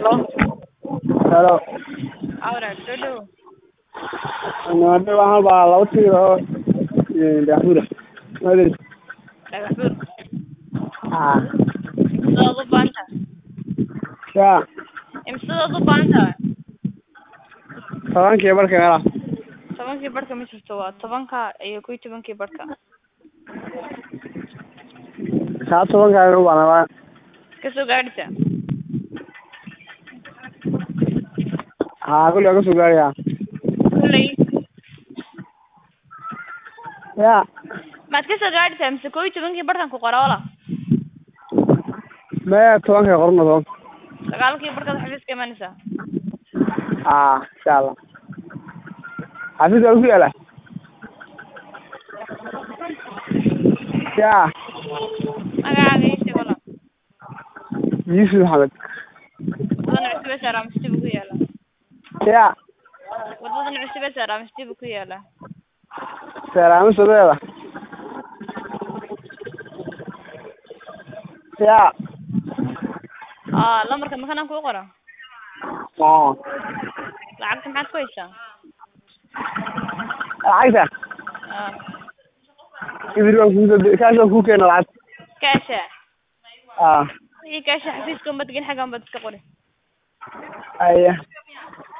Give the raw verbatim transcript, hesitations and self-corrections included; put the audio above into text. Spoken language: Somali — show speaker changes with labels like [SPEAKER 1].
[SPEAKER 1] Hello.
[SPEAKER 2] Ahora, solo.
[SPEAKER 1] No te vas a bajar la otra de Ajura. No eres.
[SPEAKER 2] Dhagaxbuur.
[SPEAKER 1] Ah.
[SPEAKER 2] Imsidaad u baahan tahay?
[SPEAKER 1] Ya.
[SPEAKER 2] Imsidaad u baahan tahay?
[SPEAKER 1] Tobankii barka meela.
[SPEAKER 2] Tobankii barhka ma jirto, waa tobanka iyo kow iyo tobankii barhka.
[SPEAKER 1] Saa tobankaa u baanaa.
[SPEAKER 2] Ka soo gaadhisa?
[SPEAKER 1] Haa, kulli ka soo gaaraya.
[SPEAKER 2] Kulley.
[SPEAKER 1] Ya.
[SPEAKER 2] Maad ka soo gaadhisa mise kow iyo tobankii barhkan ku qora wala?
[SPEAKER 1] Maya tobankii qorno toban.
[SPEAKER 2] Sagaalkii barhkaad xafiiska imanaysaa?
[SPEAKER 1] Ah, insha Allah. Xafiiska ku yaala. Ya.
[SPEAKER 2] Magacaaga ii sheeg wala.
[SPEAKER 1] Yusuf Maxamed.
[SPEAKER 2] Wadada cusub ee saaran Masti buu ku yaalaa.
[SPEAKER 1] Ya.
[SPEAKER 2] Wadada cusub ee saaran Masti buu ku yaalaa.
[SPEAKER 1] Salaam sadeeda. Ya.
[SPEAKER 2] Ah, lambarka makan ku qora.
[SPEAKER 1] Ah.
[SPEAKER 2] Lacagta maxaad ku haysaa?
[SPEAKER 1] Lacagta.
[SPEAKER 2] Ah.
[SPEAKER 1] Ibiro ku kaasho ku keenay lacag.
[SPEAKER 2] Kaasha.
[SPEAKER 1] Ah.
[SPEAKER 2] Wixii kaasha xafiiska uma tagin xaggan baad iska qori.
[SPEAKER 1] Aya.